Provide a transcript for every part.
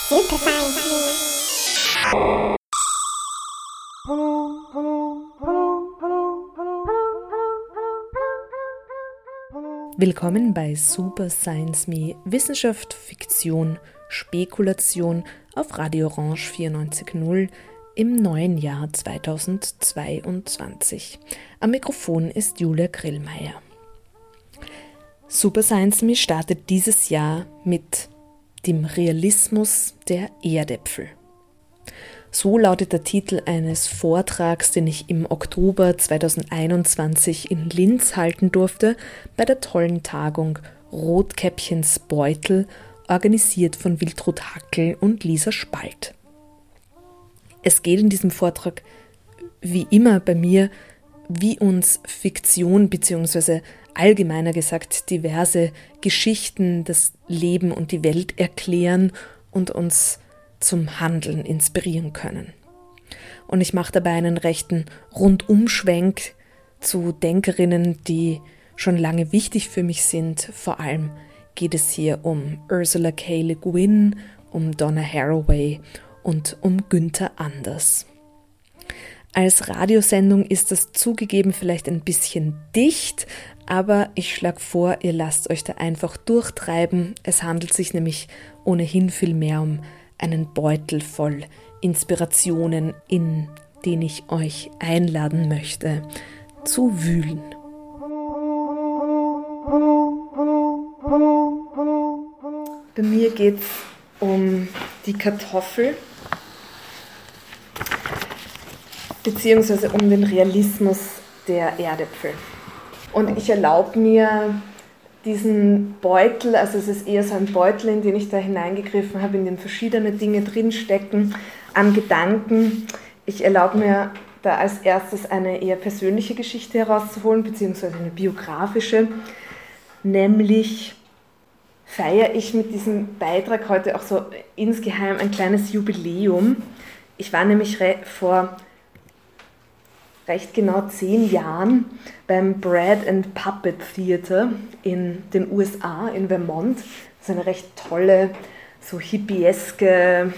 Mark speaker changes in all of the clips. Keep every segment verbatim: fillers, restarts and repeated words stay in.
Speaker 1: Super Science Me.
Speaker 2: Willkommen bei Super Science Me, Wissenschaft, Fiktion, Spekulation auf Radio Orange vierundneunzig Komma null im neuen Jahr zweitausendzweiundzwanzig. Am Mikrofon ist Julia Grillmeier. Super Science Me startet dieses Jahr mit dem Realismus der Erdäpfel. So lautet der Titel eines Vortrags, den ich im Oktober zweitausendeinundzwanzig in Linz halten durfte, bei der tollen Tagung Rotkäppchens Beutel, organisiert von Wiltrud Hackel und Lisa Spalt. Es geht in diesem Vortrag, wie immer bei mir, wie uns Fiktion bzw. allgemeiner gesagt diverse Geschichten das Leben und die Welt erklären und uns zum Handeln inspirieren können. Und ich mache dabei einen rechten Rundumschwenk zu Denkerinnen, die schon lange wichtig für mich sind. Vor allem geht es hier um Ursula K. Le Guin, um Donna Haraway und um Günther Anders. Als Radiosendung ist das zugegeben vielleicht ein bisschen dicht, aber ich schlage vor, ihr lasst euch da einfach durchtreiben. Es handelt sich nämlich ohnehin viel mehr um einen Beutel voll Inspirationen, in den ich euch einladen möchte, zu wühlen. Bei mir geht es um die Kartoffel, beziehungsweise um den Realismus der Erdäpfel. Und ich erlaube mir diesen Beutel, also es ist eher so ein Beutel, in den ich da hineingegriffen habe, in dem verschiedene Dinge drinstecken, an Gedanken. Ich erlaube mir da als erstes eine eher persönliche Geschichte herauszuholen, beziehungsweise eine biografische, nämlich feiere ich mit diesem Beitrag heute auch so insgeheim ein kleines Jubiläum. Ich war nämlich re- vor recht genau zehn Jahren beim Bread and Puppet Theater in den U S A, in Vermont. Das ist eine recht tolle, so hippieske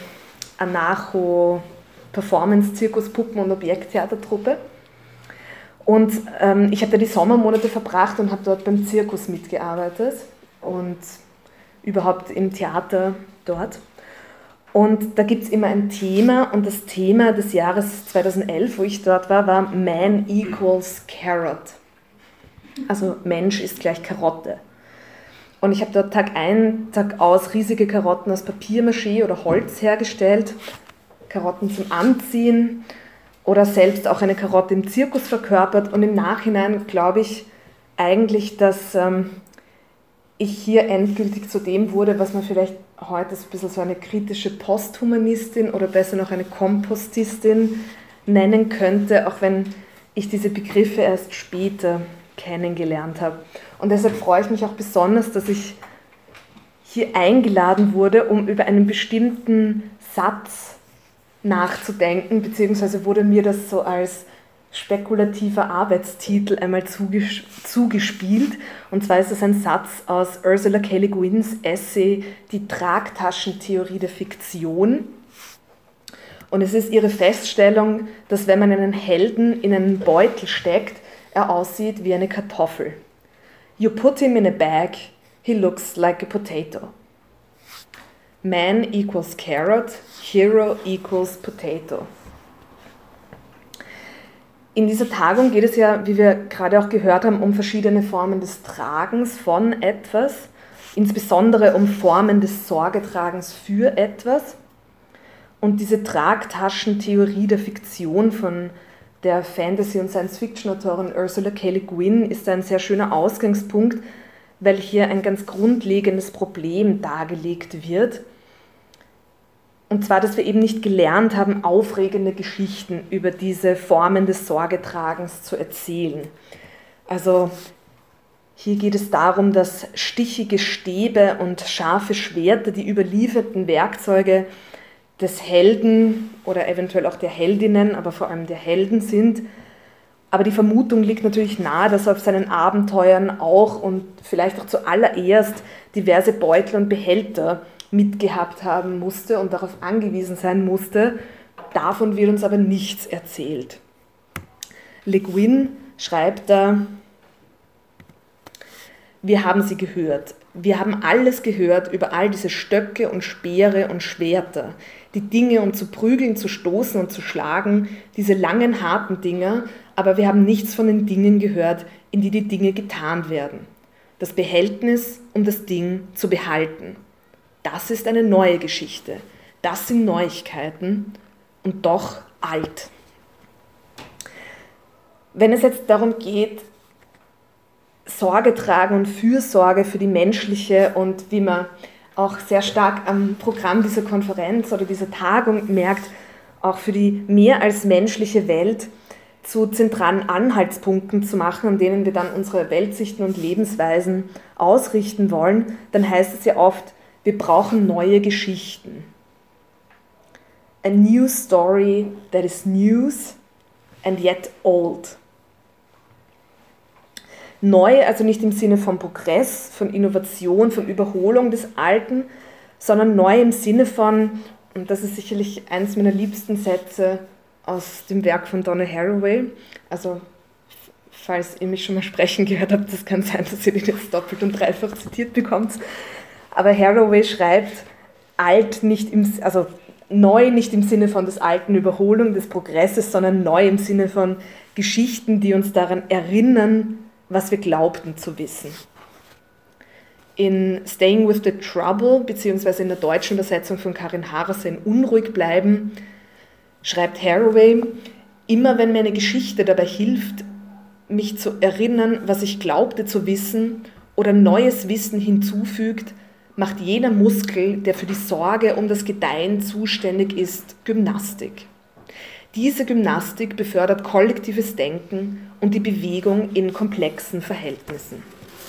Speaker 2: Anarcho-Performance-Zirkus-Puppen- und Objekttheatertruppe. Und ähm, ich habe da die Sommermonate verbracht und habe dort beim Zirkus mitgearbeitet und überhaupt im Theater dort. Und da gibt es immer ein Thema, und das Thema des Jahres zweitausendelf, wo ich dort war, war Man equals Carrot. Also Mensch ist gleich Karotte. Und ich habe dort Tag ein, Tag aus riesige Karotten aus Papiermaché oder Holz hergestellt, Karotten zum Anziehen oder selbst auch eine Karotte im Zirkus verkörpert. Und im Nachhinein glaube ich eigentlich, dass ähm, ich hier endgültig zu dem wurde, was man vielleicht heute ist ein bisschen so eine kritische Posthumanistin oder besser noch eine Kompostistin nennen könnte, auch wenn ich diese Begriffe erst später kennengelernt habe. Und deshalb freue ich mich auch besonders, dass ich hier eingeladen wurde, um über einen bestimmten Satz nachzudenken, beziehungsweise wurde mir das so als spekulativer Arbeitstitel einmal zuges- zugespielt. Und zwar ist es ein Satz aus Ursula K. Le Guins Essay Die Tragtaschentheorie der Fiktion. Und es ist ihre Feststellung, dass wenn man einen Helden in einen Beutel steckt, er aussieht wie eine Kartoffel. You put him in a bag, he looks like a potato. Man equals carrot, hero equals potato. In dieser Tagung geht es ja, wie wir gerade auch gehört haben, um verschiedene Formen des Tragens von etwas, insbesondere um Formen des Sorgetragens für etwas. Und diese Tragtaschentheorie der Fiktion von der Fantasy- und Science-Fiction-Autorin Ursula K. Le Guin ist ein sehr schöner Ausgangspunkt, weil hier ein ganz grundlegendes Problem dargelegt wird. Und zwar, dass wir eben nicht gelernt haben, aufregende Geschichten über diese Formen des Sorgetragens zu erzählen. Also hier geht es darum, dass stichige Stäbe und scharfe Schwerter die überlieferten Werkzeuge des Helden oder eventuell auch der Heldinnen, aber vor allem der Helden sind. Aber die Vermutung liegt natürlich nahe, dass auf seinen Abenteuern auch und vielleicht auch zuallererst diverse Beutel und Behälter mitgehabt haben musste und darauf angewiesen sein musste. Davon wird uns aber nichts erzählt. Le Guin schreibt da: Wir haben sie gehört. Wir haben alles gehört über all diese Stöcke und Speere und Schwerter, die Dinge, um zu prügeln, zu stoßen und zu schlagen, diese langen, harten Dinger, aber wir haben nichts von den Dingen gehört, in die die Dinge getan werden. Das Behältnis, um das Ding zu behalten. Das ist eine neue Geschichte. Das sind Neuigkeiten und doch alt. Wenn es jetzt darum geht, Sorge tragen und Fürsorge für die menschliche und wie man auch sehr stark am Programm dieser Konferenz oder dieser Tagung merkt, auch für die mehr als menschliche Welt zu zentralen Anhaltspunkten zu machen, an denen wir dann unsere Weltsichten und Lebensweisen ausrichten wollen, dann heißt es ja oft, wir brauchen neue Geschichten. A new story that is news and yet old. Neu, also nicht im Sinne von Progress, von Innovation, von Überholung des Alten, sondern neu im Sinne von, und das ist sicherlich eines meiner liebsten Sätze aus dem Werk von Donna Haraway, also falls ihr mich schon mal sprechen gehört habt, das kann sein, dass ihr den jetzt doppelt und dreifach zitiert bekommt, aber Haraway schreibt, alt nicht im, also neu nicht im Sinne von des alten Überholung, des Progresses, sondern neu im Sinne von Geschichten, die uns daran erinnern, was wir glaubten zu wissen. In Staying with the Trouble, beziehungsweise in der deutschen Übersetzung von Karin Harasser in Unruhig bleiben, schreibt Haraway, immer wenn mir eine Geschichte dabei hilft, mich zu erinnern, was ich glaubte zu wissen oder neues Wissen hinzufügt, macht jener Muskel, der für die Sorge um das Gedeihen zuständig ist, Gymnastik. Diese Gymnastik befördert kollektives Denken und die Bewegung in komplexen Verhältnissen.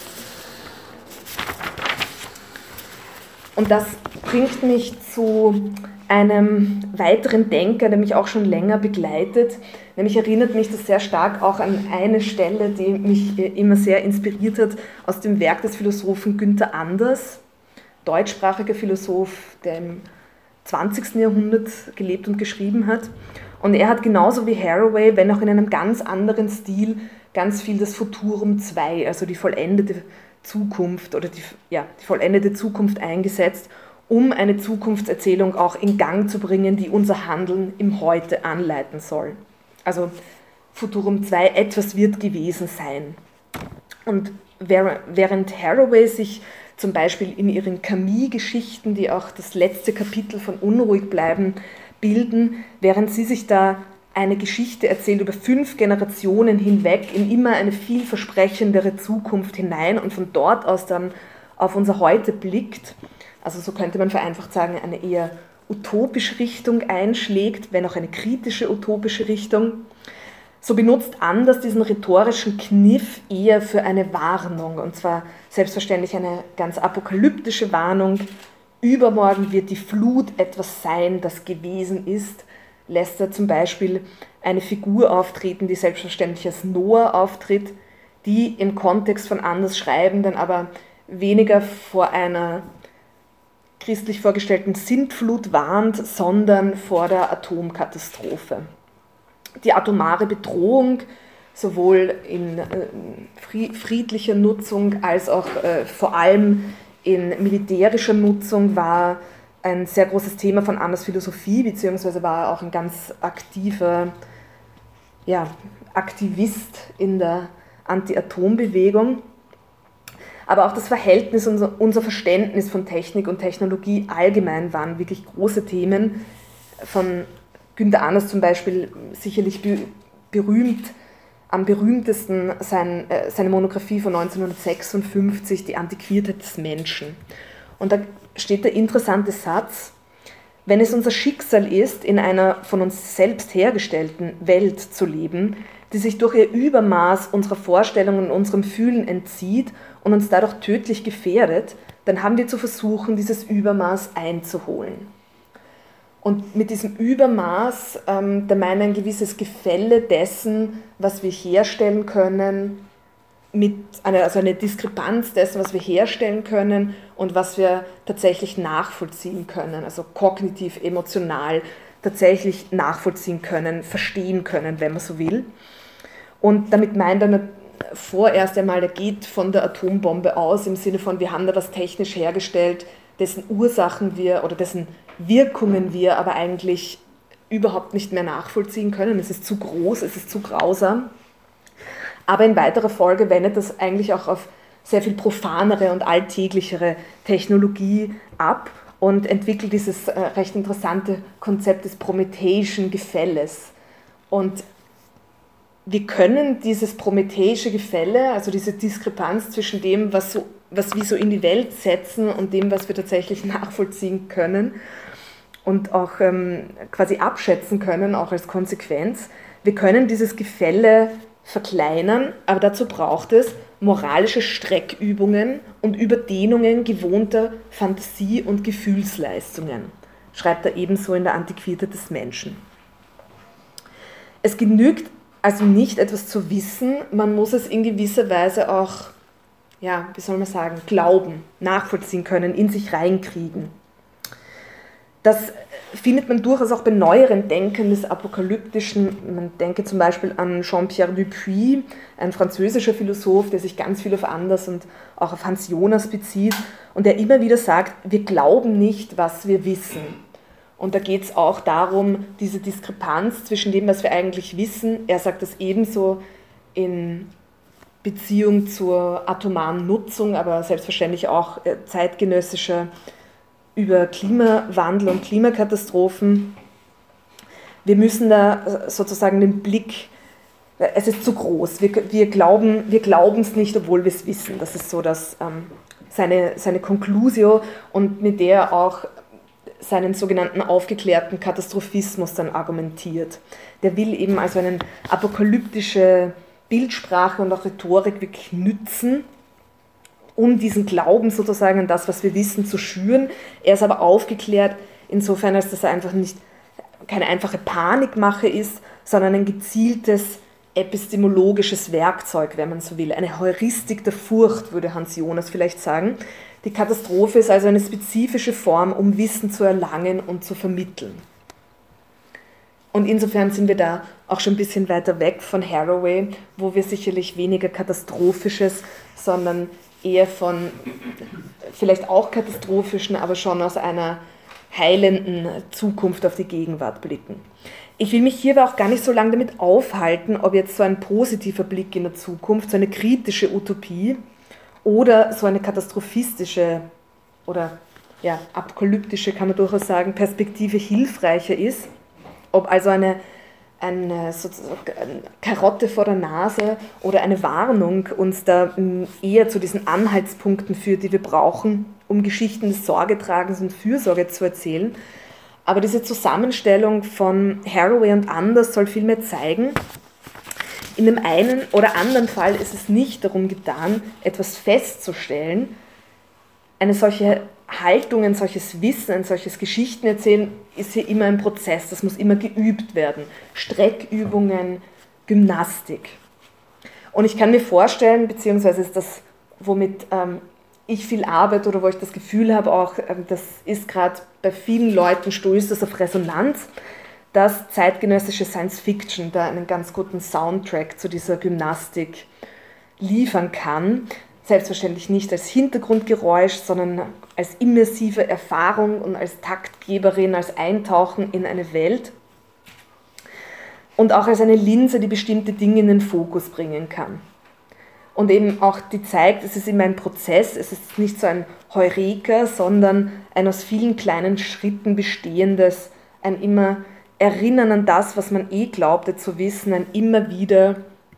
Speaker 2: Und das bringt mich zu einem weiteren Denker, der mich auch schon länger begleitet. Nämlich erinnert mich das sehr stark auch an eine Stelle, die mich immer sehr inspiriert hat, aus dem Werk des Philosophen Günther Anders, deutschsprachiger Philosoph, der im zwanzigsten Jahrhundert gelebt und geschrieben hat. Und er hat genauso wie Haraway, wenn auch in einem ganz anderen Stil, ganz viel das Futurum zwei, also die vollendete Zukunft oder die, ja, die vollendete Zukunft eingesetzt, um eine Zukunftserzählung auch in Gang zu bringen, die unser Handeln im Heute anleiten soll. Also Futurum zwei, etwas wird gewesen sein. Und während Haraway sich zum Beispiel in ihren Camus-Geschichten, die auch das letzte Kapitel von Unruhig bleiben, bilden, während sie sich da eine Geschichte erzählt über fünf Generationen hinweg in immer eine vielversprechendere Zukunft hinein und von dort aus dann auf unser Heute blickt, also so könnte man vereinfacht sagen, eine eher utopische Richtung einschlägt, wenn auch eine kritische utopische Richtung, so benutzt Anders diesen rhetorischen Kniff eher für eine Warnung, und zwar selbstverständlich eine ganz apokalyptische Warnung. Übermorgen wird die Flut etwas sein, das gewesen ist, lässt er zum Beispiel eine Figur auftreten, die selbstverständlich als Noah auftritt, die im Kontext von Anders schreiben, dann aber weniger vor einer christlich vorgestellten Sintflut warnt, sondern vor der Atomkatastrophe. Die atomare Bedrohung, sowohl in friedlicher Nutzung als auch vor allem in militärischer Nutzung, war ein sehr großes Thema von Anders Philosophie, beziehungsweise war er auch ein ganz aktiver ja, Aktivist in der Anti-Atom-Bewegung. Aber auch das Verhältnis, unser, unser Verständnis von Technik und Technologie allgemein waren wirklich große Themen. Von Günther Anders zum Beispiel sicherlich berühmt, am berühmtesten sein, äh, seine Monographie von neunzehnhundertsechsundfünfzig, Die Antiquiertheit des Menschen. Und da steht der interessante Satz: Wenn es unser Schicksal ist, in einer von uns selbst hergestellten Welt zu leben, die sich durch ihr Übermaß unserer Vorstellungen und unserem Fühlen entzieht und uns dadurch tödlich gefährdet, dann haben wir zu versuchen, dieses Übermaß einzuholen. Und mit diesem Übermaß, ähm, da meine ich ein gewisses Gefälle dessen, was wir herstellen können, mit einer, also eine Diskrepanz dessen, was wir herstellen können und was wir tatsächlich nachvollziehen können, also kognitiv, emotional tatsächlich nachvollziehen können, verstehen können, wenn man so will. Und damit meint er vorerst einmal, er geht von der Atombombe aus, im Sinne von, wir haben da was technisch hergestellt, dessen Ursachen wir oder dessen Wirkungen wir aber eigentlich überhaupt nicht mehr nachvollziehen können. Es ist zu groß, es ist zu grausam. Aber in weiterer Folge wendet das eigentlich auch auf sehr viel profanere und alltäglichere Technologie ab und entwickelt dieses äh, recht interessante Konzept des prometheischen Gefälles. Und wir können dieses prometheische Gefälle, also diese Diskrepanz zwischen dem, was, so, was wir so in die Welt setzen und dem, was wir tatsächlich nachvollziehen können und auch ähm, quasi abschätzen können, auch als Konsequenz, wir können dieses Gefälle verkleinern, aber dazu braucht es moralische Streckübungen und Überdehnungen gewohnter Fantasie- und Gefühlsleistungen, schreibt er ebenso in der Antiquität des Menschen. Es genügt also nicht, etwas zu wissen, man muss es in gewisser Weise auch, ja, wie soll man sagen, glauben, nachvollziehen können, in sich reinkriegen. Das findet man durchaus auch bei neueren Denkern des Apokalyptischen. Man denke zum Beispiel an Jean-Pierre Dupuy, ein französischer Philosoph, der sich ganz viel auf Anders und auch auf Hans Jonas bezieht und der immer wieder sagt, wir glauben nicht, was wir wissen. Und da geht es auch darum, diese Diskrepanz zwischen dem, was wir eigentlich wissen, er sagt das ebenso in Beziehung zur atomaren Nutzung, aber selbstverständlich auch zeitgenössischer über Klimawandel und Klimakatastrophen. Wir müssen da sozusagen den Blick, es ist zu groß, wir, wir glauben wir glauben es nicht, obwohl wir es wissen. Das ist so das, ähm, seine, seine Conclusio und mit der er auch seinen sogenannten aufgeklärten Katastrophismus dann argumentiert. Der will eben also eine apokalyptische Bildsprache und auch Rhetorik wirklich nützen, um diesen Glauben sozusagen an das, was wir wissen, zu schüren. Er ist aber aufgeklärt, insofern, als dass er einfach nicht keine einfache Panikmache ist, sondern ein gezieltes epistemologisches Werkzeug, wenn man so will. Eine Heuristik der Furcht, würde Hans Jonas vielleicht sagen. Die Katastrophe ist also eine spezifische Form, um Wissen zu erlangen und zu vermitteln. Und insofern sind wir da auch schon ein bisschen weiter weg von Haraway, wo wir sicherlich weniger Katastrophisches, sondern eher von vielleicht auch katastrophischen, aber schon aus einer heilenden Zukunft auf die Gegenwart blicken. Ich will mich hier aber auch gar nicht so lange damit aufhalten, ob jetzt so ein positiver Blick in der Zukunft, so eine kritische Utopie oder so eine katastrophistische oder ja, apokalyptische, kann man durchaus sagen, Perspektive hilfreicher ist, ob also eine, eine, sozusagen eine Karotte vor der Nase oder eine Warnung uns da eher zu diesen Anhaltspunkten führt, die wir brauchen, um Geschichten des Sorgetragens und Fürsorge zu erzählen. Aber diese Zusammenstellung von Haraway und Anders soll vielmehr zeigen, in dem einen oder anderen Fall ist es nicht darum getan, etwas festzustellen. Eine solche Haltung, ein solches Wissen, ein solches Geschichtenerzählen ist hier immer ein Prozess, das muss immer geübt werden. Streckübungen, Gymnastik. Und ich kann mir vorstellen, beziehungsweise ist das, womit ähm, ich viel arbeite oder wo ich das Gefühl habe, auch ähm, das ist gerade bei vielen Leuten, stößt das auf Resonanz, dass zeitgenössische Science-Fiction da einen ganz guten Soundtrack zu dieser Gymnastik liefern kann. Selbstverständlich nicht als Hintergrundgeräusch, sondern als immersive Erfahrung und als Taktgeberin, als Eintauchen in eine Welt und auch als eine Linse, die bestimmte Dinge in den Fokus bringen kann. Und eben auch die zeigt, es ist immer ein Prozess, es ist nicht so ein Heureka, sondern ein aus vielen kleinen Schritten bestehendes, ein immer Erinnern an das, was man eh glaubte zu wissen, ein immer wieder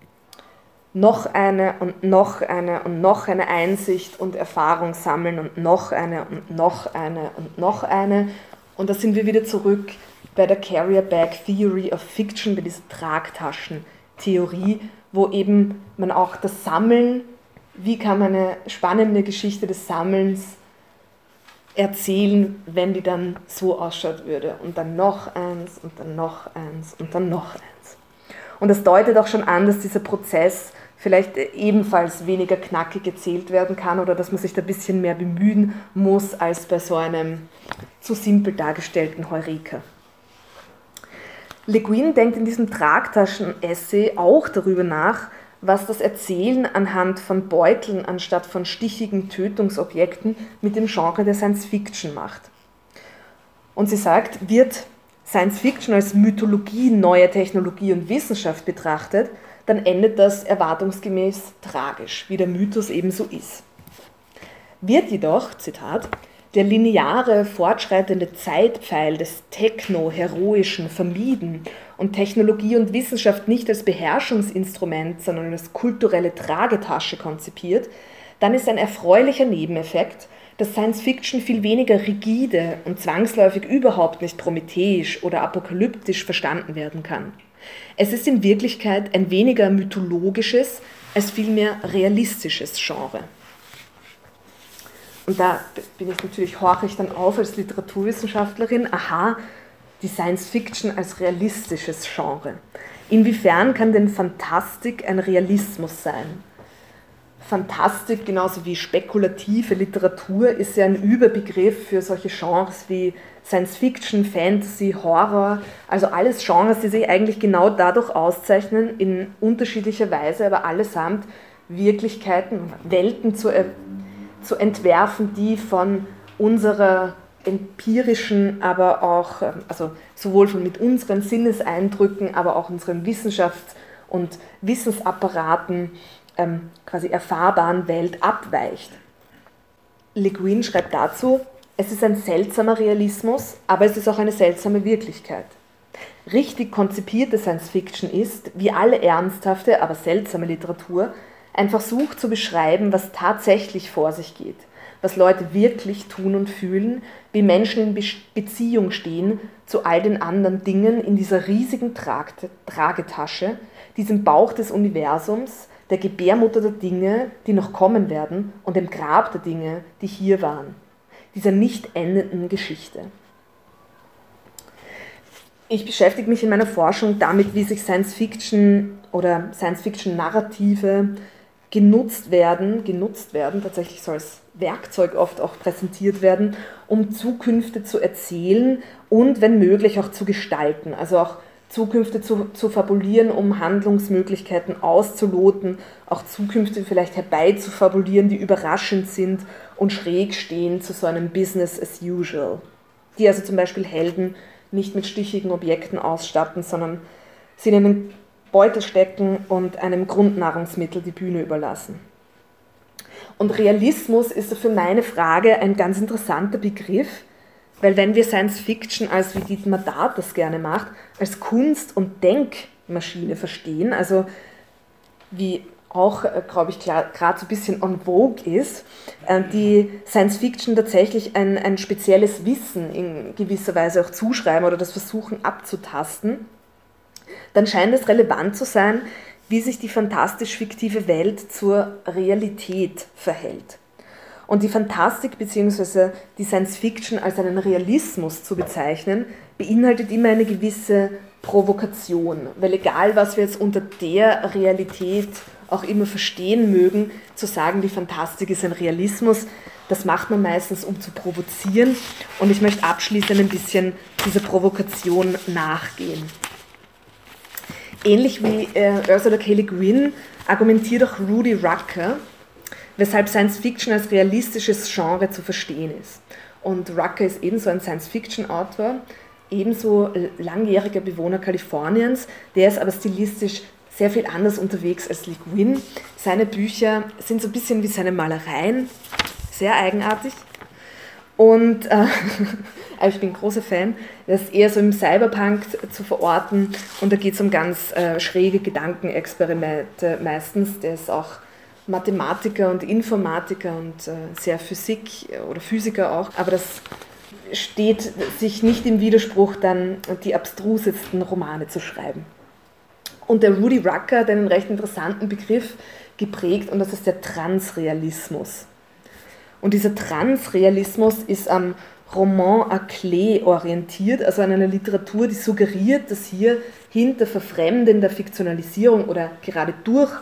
Speaker 2: noch eine und noch eine und noch eine Einsicht und Erfahrung sammeln und noch eine und noch eine und noch eine. Und da sind wir wieder zurück bei der Carrier Bag Theory of Fiction, bei dieser Tragtaschentheorie, wo eben man auch das Sammeln, wie kann man eine spannende Geschichte des Sammelns erzählen, wenn die dann so ausschaut würde. Und dann noch eins und dann noch eins und dann noch eins. Und das deutet auch schon an, dass dieser Prozess vielleicht ebenfalls weniger knackig erzählt werden kann oder dass man sich da ein bisschen mehr bemühen muss als bei so einem zu simpel dargestellten Heureka. Le Guin denkt in diesem Tragtaschen-Essay auch darüber nach, was das Erzählen anhand von Beuteln anstatt von stichigen Tötungsobjekten mit dem Genre der Science Fiction macht. Und sie sagt, wird Science Fiction als Mythologie neuer Technologie und Wissenschaft betrachtet, dann endet das erwartungsgemäß tragisch, wie der Mythos ebenso ist. Wird jedoch, Zitat, der lineare, fortschreitende Zeitpfeil des Techno-Heroischen vermieden und Technologie und Wissenschaft nicht als Beherrschungsinstrument, sondern als kulturelle Tragetasche konzipiert, dann ist ein erfreulicher Nebeneffekt, dass Science Fiction viel weniger rigide und zwangsläufig überhaupt nicht prometheisch oder apokalyptisch verstanden werden kann. Es ist in Wirklichkeit ein weniger mythologisches als vielmehr realistisches Genre. Und da bin ich natürlich, horche ich dann auf als Literaturwissenschaftlerin, aha, die Science Fiction als realistisches Genre. Inwiefern kann denn Fantastik ein Realismus sein? Fantastik, genauso wie spekulative Literatur, ist ja ein Überbegriff für solche Genres wie Science Fiction, Fantasy, Horror, also alles Genres, die sich eigentlich genau dadurch auszeichnen, in unterschiedlicher Weise, aber allesamt Wirklichkeiten, Welten zu, zu entwerfen, die von unserer empirischen, aber auch, also sowohl von mit unseren Sinneseindrücken, aber auch unseren Wissenschafts- und Wissensapparaten ähm, quasi erfahrbaren Welt abweicht. Le Guin schreibt dazu, es ist ein seltsamer Realismus, aber es ist auch eine seltsame Wirklichkeit. Richtig konzipierte Science Fiction ist, wie alle ernsthafte, aber seltsame Literatur, ein Versuch zu beschreiben, was tatsächlich vor sich geht, was Leute wirklich tun und fühlen, wie Menschen in Be- Beziehung stehen zu all den anderen Dingen in dieser riesigen Trag- Tragetasche, diesem Bauch des Universums, der Gebärmutter der Dinge, die noch kommen werden, und dem Grab der Dinge, die hier waren, dieser nicht endenden Geschichte. Ich beschäftige mich in meiner Forschung damit, wie sich Science Fiction oder Science Fiction Narrative genutzt werden, genutzt werden, tatsächlich so als Werkzeug oft auch präsentiert werden, um Zukünfte zu erzählen und wenn möglich auch zu gestalten, also auch Zukünfte zu, zu fabulieren, um Handlungsmöglichkeiten auszuloten, auch Zukünfte vielleicht herbeizufabulieren, die überraschend sind und schräg stehen zu so einem Business as usual. Die also zum Beispiel Helden nicht mit stichigen Objekten ausstatten, sondern sie in einen Beutel stecken und einem Grundnahrungsmittel die Bühne überlassen. Und Realismus ist für meine Frage ein ganz interessanter Begriff, weil wenn wir Science Fiction als, wie Dietmar Dart das gerne macht, als Kunst- und Denkmaschine verstehen, also wie auch, glaube ich, gerade so ein bisschen en vogue ist, die Science Fiction tatsächlich ein, ein spezielles Wissen in gewisser Weise auch zuschreiben oder das versuchen abzutasten, dann scheint es relevant zu sein, wie sich die fantastisch-fiktive Welt zur Realität verhält. Und die Fantastik bzw. die Science Fiction als einen Realismus zu bezeichnen, beinhaltet immer eine gewisse Provokation, weil egal, was wir jetzt unter der Realität auch immer verstehen mögen, zu sagen, die Fantastik ist ein Realismus, das macht man meistens, um zu provozieren. Und ich möchte abschließend ein bisschen dieser Provokation nachgehen. Ähnlich wie äh, Ursula K. Le Guin argumentiert auch Rudy Rucker, weshalb Science Fiction als realistisches Genre zu verstehen ist. Und Rucker ist ebenso ein Science-Fiction-Autor, ebenso langjähriger Bewohner Kaliforniens, der ist aber stilistisch sehr viel anders unterwegs als Le Guin. Seine Bücher sind so ein bisschen wie seine Malereien, sehr eigenartig. Und äh, ich bin ein großer Fan, das ist eher so im Cyberpunk zu verorten und da geht es um ganz äh, schräge Gedankenexperimente meistens. Der ist auch Mathematiker und Informatiker und äh, sehr Physik oder Physiker auch, aber das steht sich nicht im Widerspruch, dann die abstrusesten Romane zu schreiben. Und der Rudy Rucker hat einen recht interessanten Begriff geprägt und das ist der Transrealismus. Und dieser Transrealismus ist am Roman à clé orientiert, also an einer Literatur, die suggeriert, dass hier hinter verfremdender Fiktionalisierung oder gerade durch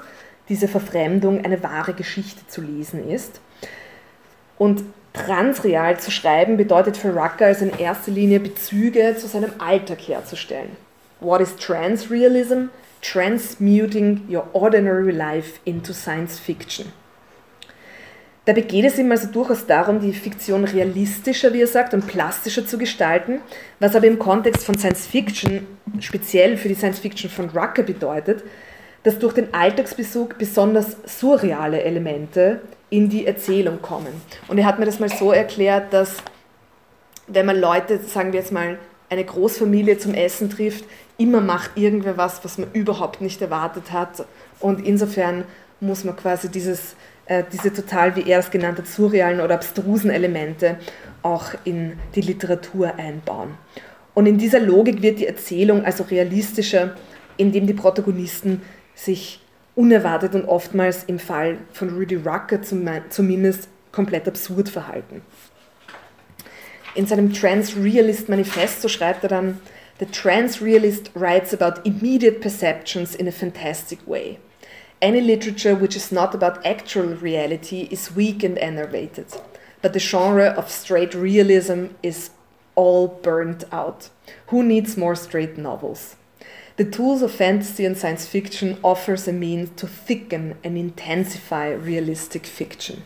Speaker 2: diese Verfremdung eine wahre Geschichte zu lesen ist. Und transreal zu schreiben bedeutet für Rucker also in erster Linie Bezüge zu seinem Alltag herzustellen. What is transrealism? Transmuting your ordinary life into science fiction. Dabei geht es ihm also durchaus darum, die Fiktion realistischer, wie er sagt, und plastischer zu gestalten, was aber im Kontext von Science Fiction, speziell für die Science Fiction von Rucker bedeutet, dass durch den Alltagsbezug besonders surreale Elemente in die Erzählung kommen. Und er hat mir das mal so erklärt, dass wenn man Leute, sagen wir jetzt mal, eine Großfamilie zum Essen trifft, immer macht irgendwer was, was man überhaupt nicht erwartet hat. Und insofern muss man quasi dieses, äh, diese total, wie er es genannt hat, surrealen oder abstrusen Elemente auch in die Literatur einbauen. Und in dieser Logik wird die Erzählung also realistischer, indem die Protagonisten sich unerwartet und oftmals im Fall von Rudy Rucker zumindest komplett absurd verhalten. In seinem Transrealist Manifesto schreibt er dann, "The transrealist writes about immediate perceptions in a fantastic way. Any literature which is not about actual reality is weak and enervated, but the genre of straight realism is all burnt out. Who needs more straight novels? The tools of fantasy and science fiction offers a means to thicken and intensify realistic fiction."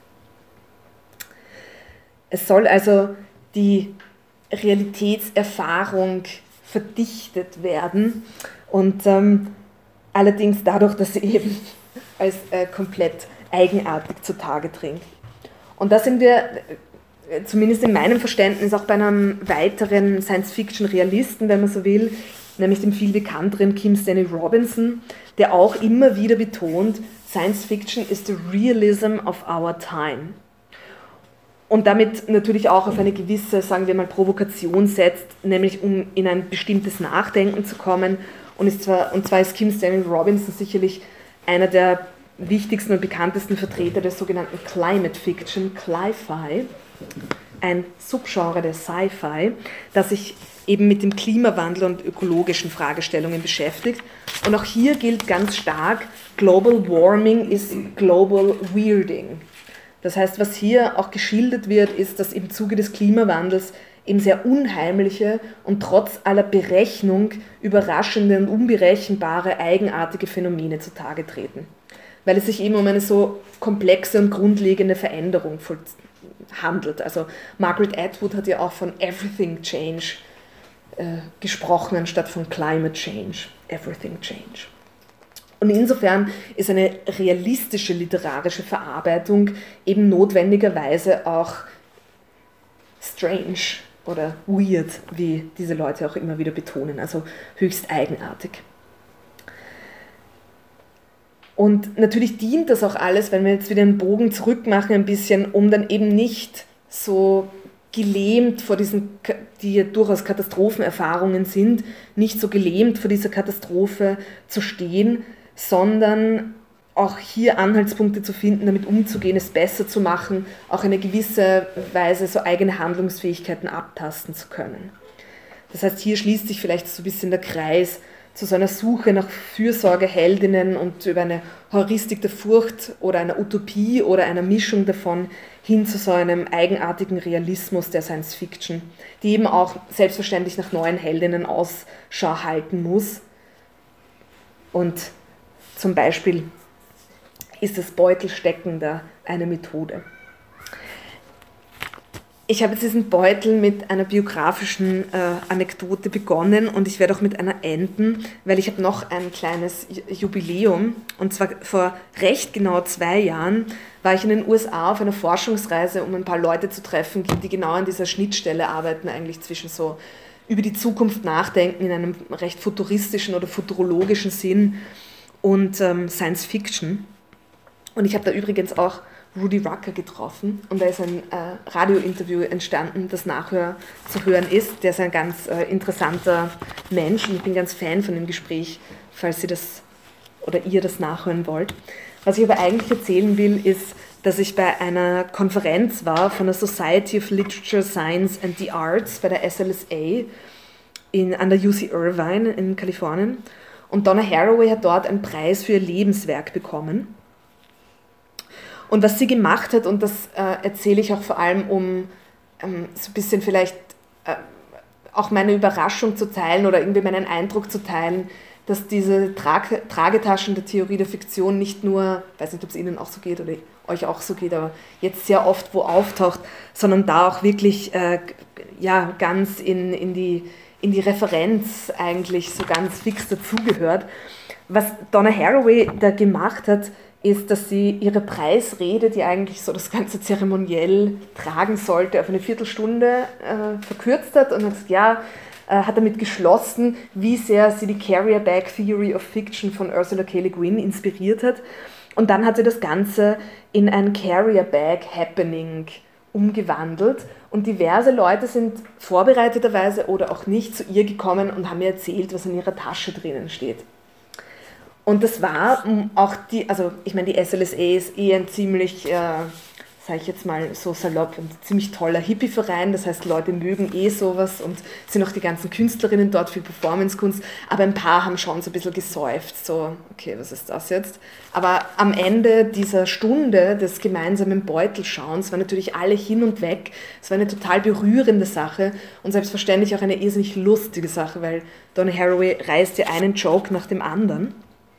Speaker 2: Es soll also die Realitätserfahrung verdichtet werden und ähm, allerdings dadurch, dass sie eben als äh, komplett eigenartig zutage dringt. Und da sind wir, äh, zumindest in meinem Verständnis, auch bei einem weiteren Science-Fiction-Realisten, wenn man so will, nämlich dem viel bekannteren Kim Stanley Robinson, der auch immer wieder betont, Science Fiction is the realism of our time. Und damit natürlich auch auf eine gewisse, sagen wir mal, Provokation setzt, nämlich um in ein bestimmtes Nachdenken zu kommen. Und, ist zwar, und zwar ist Kim Stanley Robinson sicherlich einer der wichtigsten und bekanntesten Vertreter der sogenannten Climate Fiction, Cli-Fi, ein Subgenre der Sci-Fi, das sich eben mit dem Klimawandel und ökologischen Fragestellungen beschäftigt. Und auch hier gilt ganz stark, Global Warming ist Global Weirding. Das heißt, was hier auch geschildert wird, ist, dass im Zuge des Klimawandels eben sehr unheimliche und trotz aller Berechnung überraschende und unberechenbare, eigenartige Phänomene zutage treten. Weil es sich eben um eine so komplexe und grundlegende Veränderung handelt. Also Margaret Atwood hat ja auch von Everything Change äh, gesprochen, anstatt von Climate Change. Everything Change. Und insofern ist eine realistische literarische Verarbeitung eben notwendigerweise auch strange oder weird, wie diese Leute auch immer wieder betonen, also höchst eigenartig. Und natürlich dient das auch alles, wenn wir jetzt wieder einen Bogen zurückmachen ein bisschen, um dann eben nicht so gelähmt vor diesen, die ja durchaus Katastrophenerfahrungen sind, nicht so gelähmt vor dieser Katastrophe zu stehen, sondern auch hier Anhaltspunkte zu finden, damit umzugehen, es besser zu machen, auch eine gewisse Weise so eigene Handlungsfähigkeiten abtasten zu können. Das heißt, hier schließt sich vielleicht so ein bisschen der Kreis zu so einer Suche nach Fürsorgeheldinnen und über eine Heuristik der Furcht oder einer Utopie oder einer Mischung davon hin zu so einem eigenartigen Realismus der Science Fiction, die eben auch selbstverständlich nach neuen Heldinnen Ausschau halten muss. Und zum Beispiel ist das Beutelstecken da eine Methode. Ich habe jetzt diesen Beutel mit einer biografischen äh, Anekdote begonnen und ich werde auch mit einer enden, weil ich habe noch ein kleines Jubiläum. Und zwar vor recht genau zwei Jahren war ich in den U S A auf einer Forschungsreise, um ein paar Leute zu treffen, die genau an dieser Schnittstelle arbeiten, eigentlich zwischen so über die Zukunft nachdenken in einem recht futuristischen oder futurologischen Sinn und ähm, Science Fiction. Und ich habe da übrigens auch Rudy Rucker getroffen und da ist ein äh, Radiointerview entstanden, das nachher zu hören ist. Der ist ein ganz äh, interessanter Mensch und ich bin ganz Fan von dem Gespräch, falls Sie das oder ihr das nachhören wollt. Was ich aber eigentlich erzählen will, ist, dass ich bei einer Konferenz war von der Society of Literature, Science and the Arts bei der S L S A in, an der U C Irvine in Kalifornien. Und Donna Haraway hat dort einen Preis für ihr Lebenswerk bekommen. Und was sie gemacht hat, und das äh, erzähle ich auch vor allem, um ähm, so ein bisschen vielleicht äh, auch meine Überraschung zu teilen oder irgendwie meinen Eindruck zu teilen, dass diese Trag- Tragetaschen der Theorie der Fiktion nicht nur, ich weiß nicht, ob es Ihnen auch so geht oder euch auch so geht, aber jetzt sehr oft wo auftaucht, sondern da auch wirklich äh, ja, ganz in, in, die, in die Referenz eigentlich so ganz fix dazugehört. Was Donna Haraway da gemacht hat, ist, dass sie ihre Preisrede, die eigentlich so das ganze zeremoniell tragen sollte, auf eine Viertelstunde äh, verkürzt hat und hat gesagt, ja, äh, hat damit geschlossen, wie sehr sie die Carrier Bag Theory of Fiction von Ursula K. Le Guin inspiriert hat. Und dann hat sie das Ganze in ein Carrier Bag Happening umgewandelt und diverse Leute sind vorbereiteterweise oder auch nicht zu ihr gekommen und haben ihr erzählt, was in ihrer Tasche drinnen steht. Und das war auch die, also ich meine, die S L S A ist eh ein ziemlich, äh, sage ich jetzt mal so salopp, ein ziemlich toller Hippie-Verein, das heißt, Leute mögen eh sowas und sind auch die ganzen Künstlerinnen dort für Performancekunst, aber ein paar haben schon so ein bisschen gesäuft, so, okay, was ist das jetzt? Aber am Ende dieser Stunde des gemeinsamen Beutelschauens waren natürlich alle hin und weg, es war eine total berührende Sache und selbstverständlich auch eine irrsinnig lustige Sache, weil Donna Haraway reißt ja einen Joke nach dem anderen.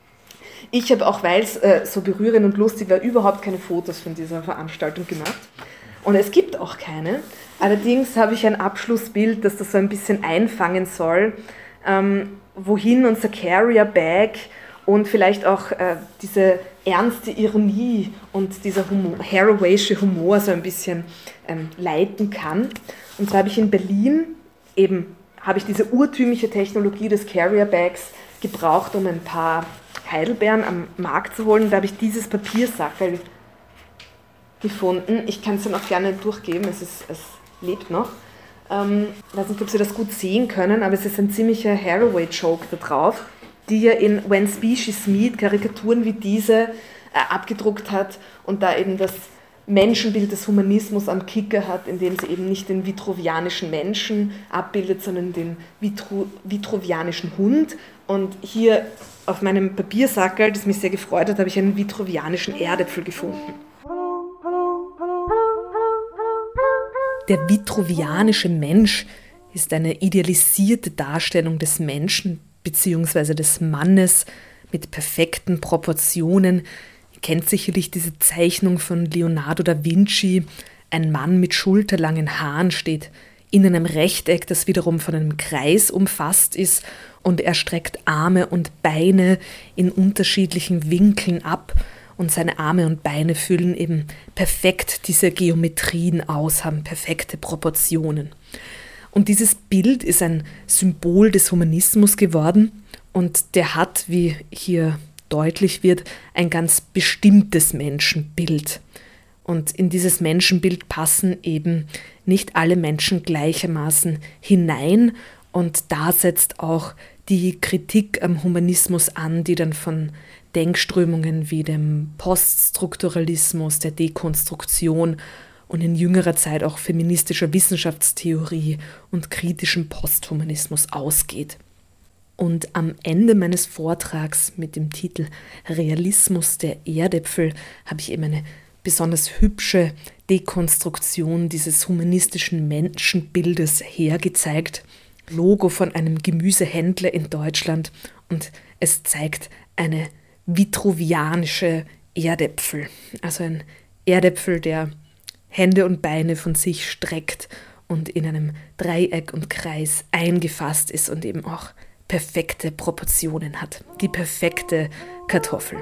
Speaker 2: Ich habe auch, weil es äh, so berührend und lustig war, überhaupt keine Fotos von dieser Veranstaltung gemacht. Und es gibt auch keine. Allerdings habe ich ein Abschlussbild, das das so ein bisschen einfangen soll, ähm, wohin unser Carrier Bag und vielleicht auch äh, diese ernste Ironie und dieser Humor, Haraway'sche Humor so ein bisschen ähm, leiten kann. Und zwar habe ich in Berlin eben, habe ich diese urtümliche Technologie des Carrier Bags gebraucht, um ein paar Heidelbeeren am Markt zu holen. Da habe ich dieses Papiersackerl gefunden. Ich kann es dann auch gerne durchgeben, es, ist, es lebt noch. Ähm, ich weiß nicht, ob Sie das gut sehen können, aber es ist ein ziemlicher Haraway-Joke da drauf, die er in When Species Meet Karikaturen wie diese äh, abgedruckt hat und da eben das Menschenbild des Humanismus am Kicker hat, indem sie eben nicht den vitruvianischen Menschen abbildet, sondern den Vitru- vitruvianischen Hund. Und hier auf meinem Papiersackerl, das mich sehr gefreut hat, habe ich einen vitruvianischen Erdäpfel gefunden. Der vitruvianische Mensch ist eine idealisierte Darstellung des Menschen bzw. des Mannes mit perfekten Proportionen. Ihr kennt sicherlich diese Zeichnung von Leonardo da Vinci. Ein Mann mit schulterlangen Haaren steht in einem Rechteck, das wiederum von einem Kreis umfasst ist, und er streckt Arme und Beine in unterschiedlichen Winkeln ab und seine Arme und Beine füllen eben perfekt diese Geometrien aus, haben perfekte Proportionen. Und dieses Bild ist ein Symbol des Humanismus geworden und der hat, wie hier deutlich wird, ein ganz bestimmtes Menschenbild. Und in dieses Menschenbild passen eben nicht alle Menschen gleichermaßen hinein und da setzt auch die Kritik am Humanismus an, die dann von Denkströmungen wie dem Poststrukturalismus, der Dekonstruktion und in jüngerer Zeit auch feministischer Wissenschaftstheorie und kritischem Posthumanismus ausgeht. Und am Ende meines Vortrags mit dem Titel Realismus der Erdäpfel habe ich eben eine besonders hübsche Dekonstruktion dieses humanistischen Menschenbildes hergezeigt. Logo von einem Gemüsehändler in Deutschland und es zeigt eine vitruvianische Erdäpfel. Also ein Erdäpfel, der Hände und Beine von sich streckt und in einem Dreieck und Kreis eingefasst ist und eben auch perfekte Proportionen hat. Die perfekte Kartoffel.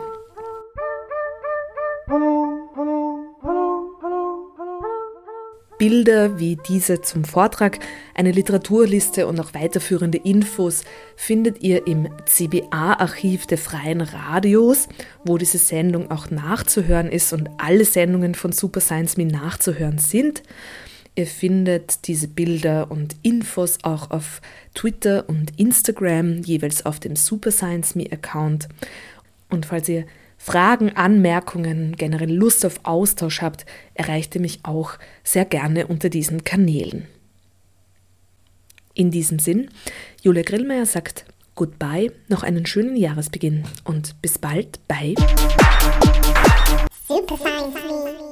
Speaker 2: Bilder wie diese zum Vortrag, eine Literaturliste und auch weiterführende Infos findet ihr im C B A-Archiv der Freien Radios, wo diese Sendung auch nachzuhören ist und alle Sendungen von Super Science Me nachzuhören sind. Ihr findet diese Bilder und Infos auch auf Twitter und Instagram, jeweils auf dem Super Science Me Account. Und falls ihr Fragen, Anmerkungen, generell Lust auf Austausch habt, erreicht ihr mich auch sehr gerne unter diesen Kanälen. In diesem Sinn, Julia Grillmeier sagt goodbye, noch einen schönen Jahresbeginn und bis bald bei
Speaker 1: Super Science Me.